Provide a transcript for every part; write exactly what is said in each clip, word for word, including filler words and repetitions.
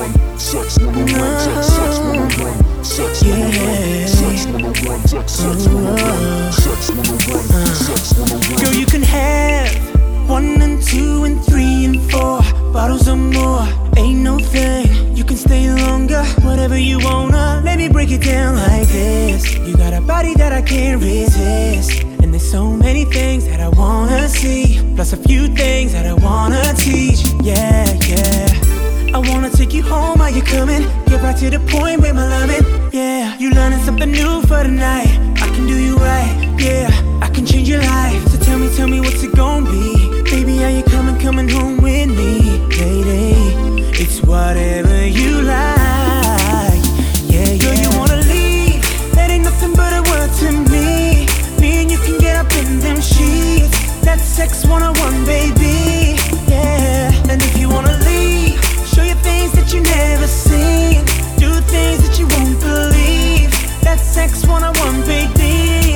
Sex one oh one, sex one oh one, sex one oh one, sex one oh one, sex one oh one, sex one oh one, sex one oh one. Girl, you can have one and two and three and four bottles or more. Ain't no thing, you can stay longer, whatever you wanna. Let me break it down like this. You got a body that I can't resist, and there's so many things that I wanna see, plus a few things that I wanna teach. Yeah, yeah. I wanna take you home, are you coming? Get right to the point with my loving. Yeah, you learning something new for tonight. I can do you right, yeah, I can change your life. So tell me, tell me what's it gon' be? Baby, are you coming, coming home with me? Lady, it's whatever you like. Yeah, yeah. Girl, you wanna leave? That ain't nothing but a word to me. Me and you can get up in them sheets. That's sex one oh one, baby. Yeah, and if you wanna leave, show you things that you never seen, do things that you won't believe. That's sex one oh one, baby,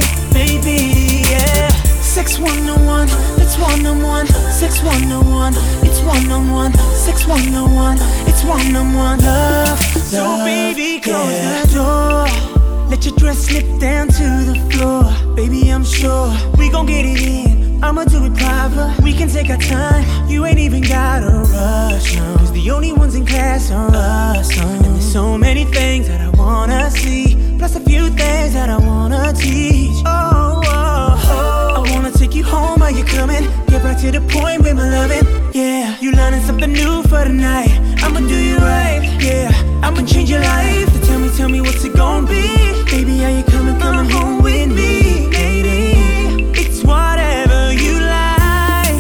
baby, yeah. Sex one oh one, it's one on one. Sex one oh one, it's one on one. Sex one oh one, it's one on one. Love, so love, baby, close yeah. the door. Let your dress slip down to the floor. Baby, I'm sure we gon' get it in. I'ma do it proper, we can take our time. You ain't even gotta rush, no, cause the only ones in class are us, no. And there's so many things that I wanna see, plus a few things that I wanna teach. Oh, oh, oh. I wanna take you home, are you coming? Get right to the point with my loving. Yeah, you learning something new for tonight. I'ma do you right, yeah, I'ma change your life. So tell me, tell me what's it gon' be? Baby, are you coming, coming home with me? Lady, it's whatever you like.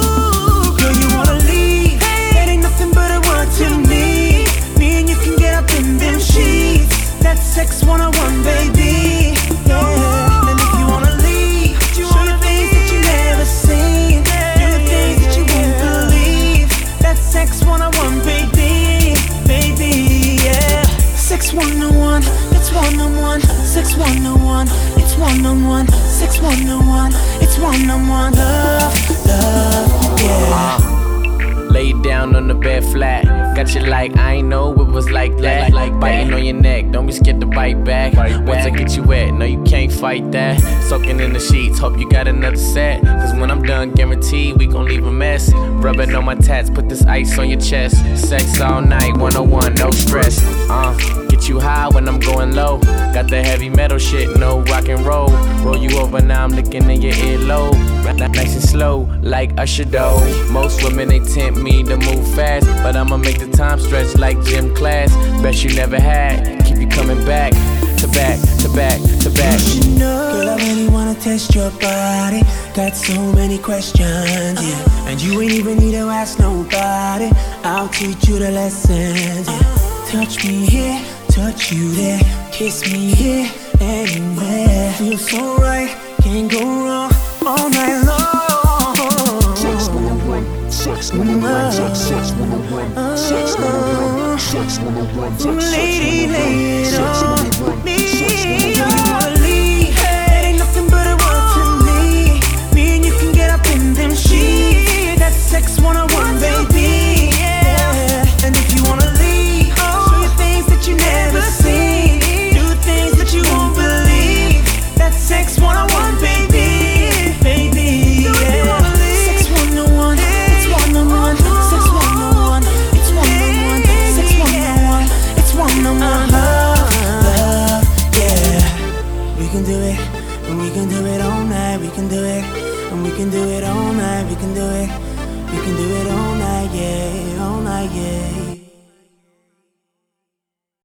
Ooh, girl, you wanna leave? That ain't nothing but a word to me. Me and you can get up in them sheets. That's sex one oh one, baby. Yeah, and if you wanna leave, show you things that you never seen, do things that you won't believe. That's sex one oh one, baby, baby, yeah. Sex one oh one, it's one on one. Sex one oh one, it's one on one. Sex one oh one, it's one on one. Love, love, yeah. Lay down on the bed flat. Got you like, I ain't know it was like that. Like biting on your neck, don't be scared to bite back. Once I get you wet, no, you can't fight that. Soaking in the sheets, hope you got another set. Cause when I'm done, guaranteed we gon' leave a mess. Rubbing on my tats, put this ice on your chest. Sex all night, one oh one, no stress. Uh, get you high when I'm going low. Got the heavy metal shit, no rock and roll. Roll you over, now I'm looking in your earlobe. Nice and slow, like Usher though. Most women, they tempt me to move fast, but I'ma make the time stretch like gym class. Best you never had, keep you coming back, to back, to back, to back. You should know, girl, I really wanna test your body. Got so many questions, yeah, and you ain't even need to ask nobody. I'll teach you the lessons, yeah. Touch me here, touch you there, kiss me here, anywhere. Feels so right, can't go wrong all night long. Sex one oh one, sex one oh one, sex one oh one, sex one oh one, sex one oh one, sex one oh one, lady, lay it on me. sex You wanna leave? That ain't nothing but a word to me. Me and you can get up in them sheets. That's sex one oh one, baby. Yeah. And if you wanna leave, show you things that you never seen, do things that you won't believe. That's sex one oh one, baby, baby. Yeah. Sex one oh one, it's one on one. Sex one oh one, it's one on one. Sex one oh one, it's one on one. Love, love, yeah. We can do it, and we can do it all night. We can do it, and we can do it all night. We can do it, we can do it all night, yeah, all night, yeah.